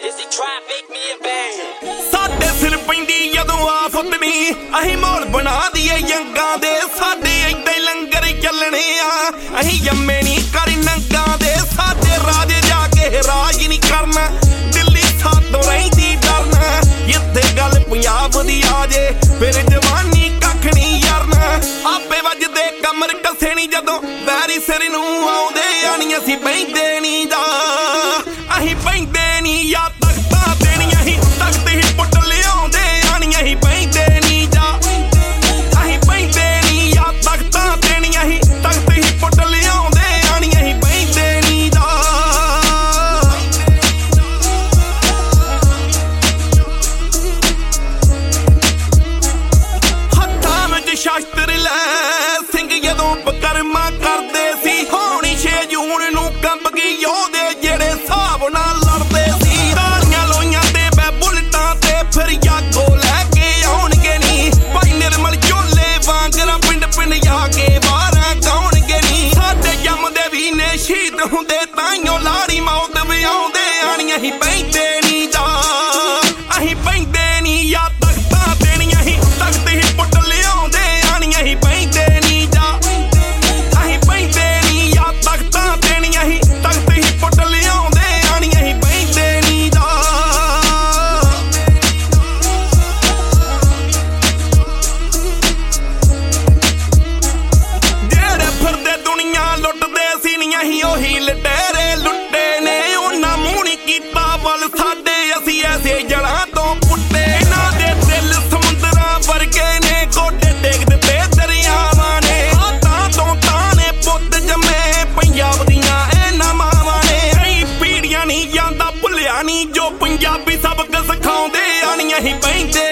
ਸਾਡੇ ਸਿਰ ਪੈਂਦੀ ਜਦੋਂ ਆਫਤ ਨੀ ਅਸੀਂ ਮਾਹੌਲ ਬਣਾ ਦਈਏ ਜੰਗਾਂ ਦੇ। ਸਾਡੇ ਏਦਾਂ ਹੀ ਲੰਗਰ ਚੱਲਣੇ ਆ, ਅਸੀਂ ਜੰਮੇ ਨੀ ਕਰ ਨੰਗਾਂ ਦੇ। ਸਾਡੇ ਰਾਜ ਜਾ ਕੇ ਰਾਜ ਨੀ ਕਰਨਾ, ਦਿੱਲੀ ਸਾਤੋਂ ਰਹਿੰਦੀ ਡਰਨਾ। ਜਿੱਥੇ ਗੱਲ ਪੰਜਾਬ ਦੀ ਆ ਜੇ ਫਿਰ ਜਵਾਨੀ ਕੱਖ ਨੀ ਯਾਰਨਾ। ਆਪੇ ਵੱਜਦੇ ਕਮਰ ਕੱਸੇ ਨੀ ਜਦੋਂ ਵੈਰੀ ਸਿਰ ਨੂੰ ਆਉਂਦੇ ਆਣੀ। ਅਸੀਂ ਬਹਿੰਦੇ ਨੀ ਜਾ, ਅਸੀਂ ਬਹਿੰਦੇ ਨੀ ਯਾ ਤਖਤਾਂ ਤੇ ਨੀ, ਅਸੀਂ ਤਖਤ ਹੀ ਪੁੱਟ ਲਿਆਉਂਦੇ ਆਣੀ। ਅਸੀਂ ਬਹਿੰਦੇ ਨੀ ਜਾ, ਅਸੀਂ ਬਹਿੰਦੇ ਨੀ ਯਾ ਤਖਤਾਂ ਤੇ ਨੀ, ਅਸੀਂ ਤਖਤ ਹੀ ਪੁੱਟ ਲਿਆਉਂਦੇ ਆਣੀ। ਅਸੀਂ ਬਹਿੰਦੇ ਨੀ ਜਾ। ਹੱਥਾਂ ਵਿੱਚ ਸ਼ਾਸਤਰ ਲੈ ਸਿੰਘ ਜਦੋਂ ਬਕਰਮਾ ਕਰਦੇ ਸੀ। ਹੋਣੀ 6 ਜੂਨ ਨੂੰ ਕੰਬ ਗਈ ਯੋਧੇ ਜਿਹੜੇ ਹਿਸਾਬ ਨਾਲ ਲੜਦੇ ਸੀ। ਤਾਲੀਆਂ ਲੋਈਆਂ ਤੇ ਬੈ ਬੁਲਟਾਂ ਤੇ ਫਿਰ ਜਾਗੋ ਲੈ ਕੇ ਆਉਣਗੇ ਨੀ। ਭਾਈ ਨਿਰਮਲ ਝੋਲੇ ਵਾਂਗਰਾ ਪਿੰਡ ਪਿੰਡ ਜਾ ਕੇ ਬਾਰਾਂ ਗਾਉਣਗੇ ਨੀ। ਸਾਡੇ ਜੰਮਦੇ ਵੀ ਨੇ ਸ਼ਹੀਦ ਹੁੰਦੇ ਤਾਈਓ ਲਾੜੀ ਮੌਤ ਵਿਆਉਂਦੇ ਆਣੀ। ਅਸੀਂ ਬਹਿੰਦੇ ਨੀ ਜਾ, ਅਸੀਂ ਬਹਿੰਦੇ ਨੀ ਯਾ ਤਖਤਾਂ ਤੇ ਨੀ, ਅਸੀਂ ਤਖਤ ਹੀ ਪੁੱਟ ਲਿਆਉਂਦੇ ਆਣੀ। ਅਸੀਂ ਬਹਿੰਦੇ ਨੀ ਜਾ, ਅਸੀਂ ਬਹਿੰਦੇ ਨੀ ਯਾ ਤਖਤਾਂ ਤੇ ਨੀ, ਅਸੀਂ ਤਖਤ ਹੀ ਪੁੱਟ ਲਿਆਉਂਦੇ ਆਣੀ। ਅਸੀਂ ਬਹਿੰਦੇ ਨੀ ਜਾ। ਜਿਹੜੇ ਫਿਰਦੇ ਦੁਨੀਆ ਲੁੱਟਦੇ ਸੀ ਨੀ, ਅਸੀਂ ਉਹੀ ਲਟੇਰੇ ਲੁੱਟੇ ਨੇ। ਉਹਨਾਂ ਮੂੰਹ ਨੀ ਕੀਤਾ ਵੱਲ ਸਾਡੇ, ਅਸੀਂ ਐਸੇ ਜੜਾਂ ਤੋਂ ਪੁੱਟੇ। ਇਹਨਾਂ ਦੇ ਦਿਲ ਸਮੁੰਦਰਾਂ ਵਰਗੇ ਨੇ, ਗੋਡੇ ਟੇਕ ਦਿੱਤੇ ਦਰਿਆਵਾਂ ਨੇ। ਤਾਂ ਤੋਂ ਤਾਣੇ ਪੁੱਤ ਜੰਮੇ ਪੰਜਾਬ ਦੀਆਂ ਇਹਨਾਂ ਮਾਵਾਂ ਨੇ। ਅਸੀਂ ਪੀੜੀਆਂ ਨਹੀਂ ਜਾਂਦਾ ਭੁੱਲਿਆ ਨੀ ਜੋ ਪੰਜਾਬੀ ਸਬਕ ਸਿਖਾਉਂਦੇ ਆਣੀ। ਅਸੀਂ ਬਹਿੰਦੇ